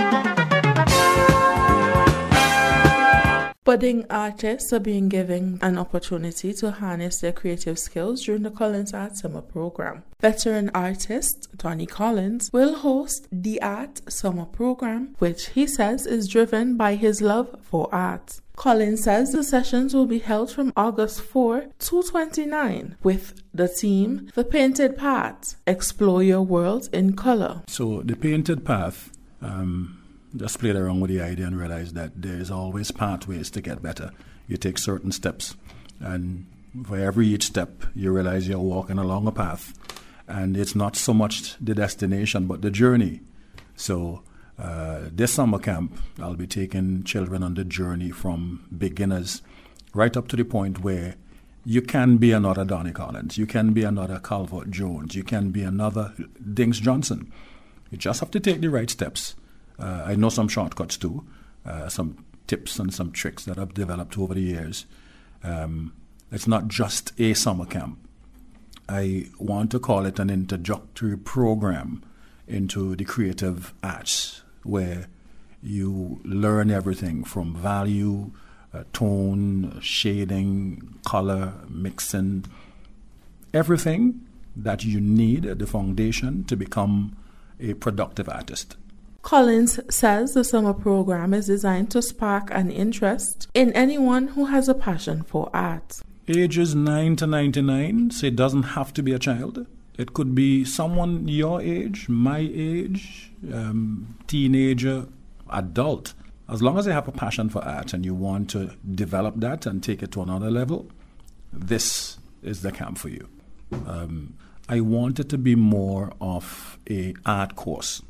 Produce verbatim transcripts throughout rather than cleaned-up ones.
Budding artists are being given an opportunity to harness their creative skills during the Collins Art Summer Program. Veteran artist Donnie Collins will host the Art Summer Program, which he says is driven by his love for art. Collins says the sessions will be held from August fourth to twenty-ninth with the theme The Painted Path, Explore Your World in Color. So the Painted Path, um, just played around with the idea and realized that there is always pathways to get better. You take certain steps, and for every each step, you realize you're walking along a path, and it's not so much the destination, but the journey. So uh, this summer camp, I'll be taking children on the journey from beginners right up to the point where you can be another Donnie Collins, you can be another Calvert Jones, you can be another Dings Johnson. You just have to take the right steps. Uh, I know some shortcuts too, uh, some tips and some tricks that I've developed over the years. Um, it's not just a summer camp. I want to call it an introductory program into the creative arts where you learn everything from value, uh, tone, shading, color, mixing, everything that you need at the foundation to become a productive artist. Collins says the summer program is designed to spark an interest in anyone who has a passion for art. Ages nine to ninety-nine, so it doesn't have to be a child. It could be someone your age, my age, um, teenager, adult. As long as you have a passion for art and you want to develop that and take it to another level, this is the camp for you. Um, I want it to be more of a art course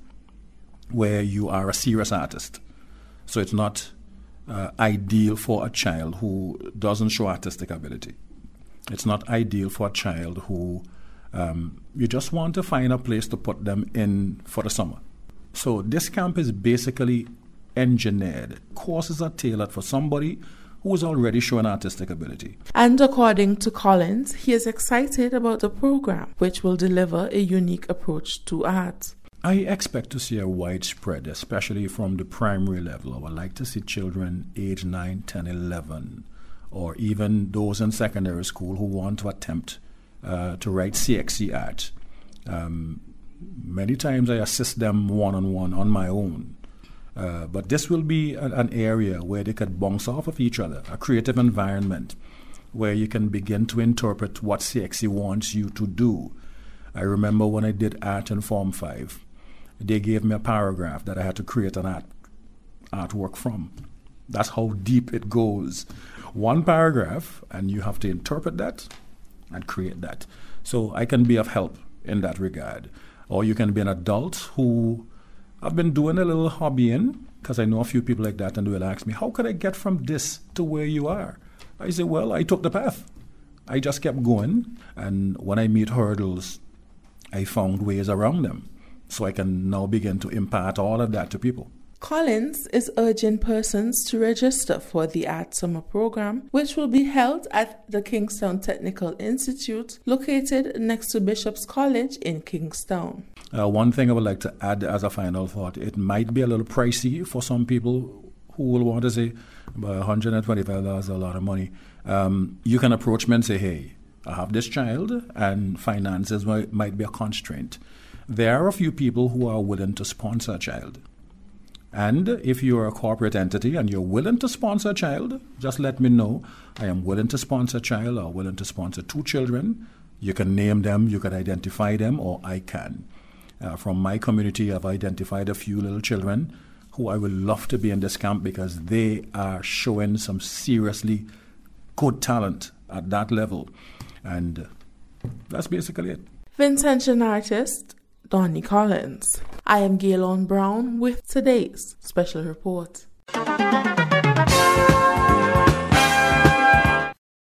where you are a serious artist. So it's not uh, ideal for a child who doesn't show artistic ability. It's not ideal for a child who um, you just want to find a place to put them in for the summer. So this camp is basically engineered. Courses are tailored for somebody who is already showing artistic ability. And according to Collins, he is excited about the program, which will deliver a unique approach to art. I expect to see a widespread, especially from the primary level. I would like to see children age nine, ten, eleven, or even those in secondary school who want to attempt uh, to write C X C art. Um, many times I assist them one-on-one on my own. Uh, but this will be a, an area where they could bounce off of each other, a creative environment where you can begin to interpret what C X C wants you to do. I remember when I did art in Form five, they gave me a paragraph that I had to create an art artwork from. That's how deep it goes. One paragraph, and you have to interpret that and create that. So I can be of help in that regard. Or you can be an adult who I've been doing a little hobbying, because I know a few people like that, and they will ask me, how could I get from this to where you are? I say, well, I took the path. I just kept going, and when I meet hurdles, I found ways around them. So I can now begin to impart all of that to people. Collins is urging persons to register for the Art Summer Program, which will be held at the Kingstown Technical Institute, located next to Bishop's College in Kingstown. Uh, one thing I would like to add as a final thought, it might be a little pricey for some people who will want to say, one hundred twenty-five dollars is a lot of money. Um, you can approach me and say, hey, I have this child, and finances might, might be a constraint. There are a few people who are willing to sponsor a child. And if you're a corporate entity and you're willing to sponsor a child, just let me know. I am willing to sponsor a child or willing to sponsor two children. You can name them, you can identify them, or I can. Uh, from my community, I've identified a few little children who I would love to be in this camp because they are showing some seriously good talent at that level. And that's basically it. Vincentian artist Donnie Collins. I am Gaylon Brown with today's special report.